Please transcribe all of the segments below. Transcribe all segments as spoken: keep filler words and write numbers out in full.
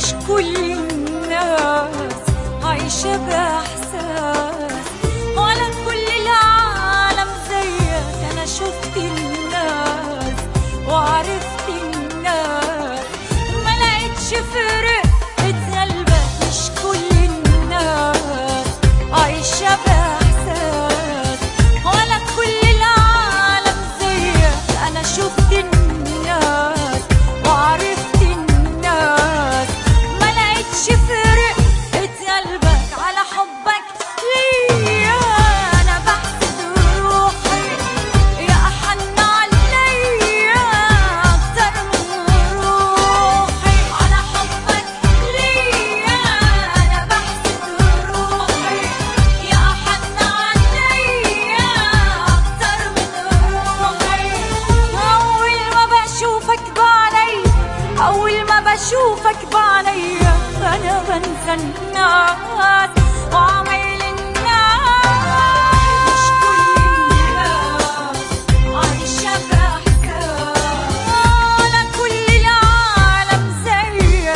كل الناس عايشة بإحساس، ولا كل العالم زيك. أنا شفت الناس وعرفت الناس، ما لقيتش فرق اتغلبت. مش كل الناس عايشة بإحساس، ولا كل العالم زيك. أنا شفت الناس وعرفت الناس، ما لقيتش فرق اتقلبك على حبك ليا. أنا بحسد روحي يا أحن عليا أكتر من روحي على حبك ليا. أنا بحسد روحي يا أحن عليا أكتر من روحي. أول ما بشوفك بعيني، أول ما بشوفك بعيني أنا بنسى الناس وعمايل الناس. مش كل الناس عايشة بإحساس، ولا كل العالم زيك.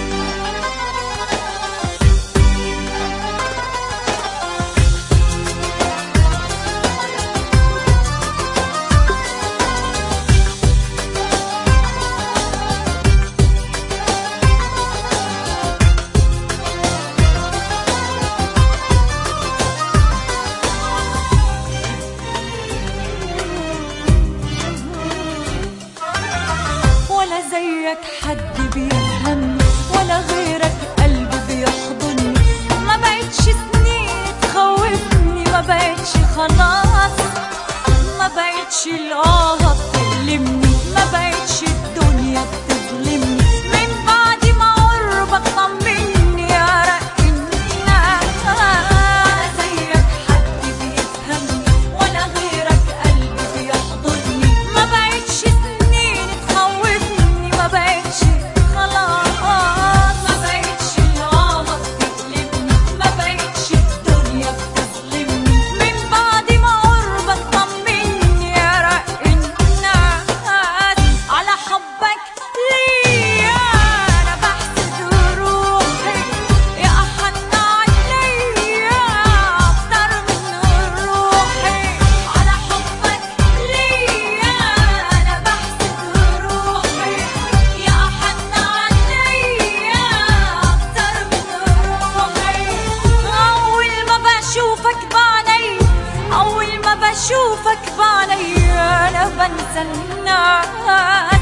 ولا زيك حد بيفهم، ولا غيرك قلبي بيحضني. ما بقتش سنين تخوفني، ما بقتش خلاص، ما بقتش الآه بتألمني، ما بقتش الدنيا بتظلمني. من بعد ما قربك طمني يا رق الناس. ولا زيك حد بيفهمني، ولا غيرك قلبي بيحضني. ما بقتش سنين تخوفني، ما بقتش خلاص، ما بقتش الآه بتألمني، ما بقتش الدنيا بتظلمني. من بعد ما قربك طمني يا رق الناس على حبك ليا. أنا بحسد روحي يا أحن عليا أكتر من روحي على حبك ليا. أنا بحسد روحي يا أحن عليا أكتر من روحي. أول ما بشوفك بعيني، أول ما بشوفك بعيني أنا بنسى الناس.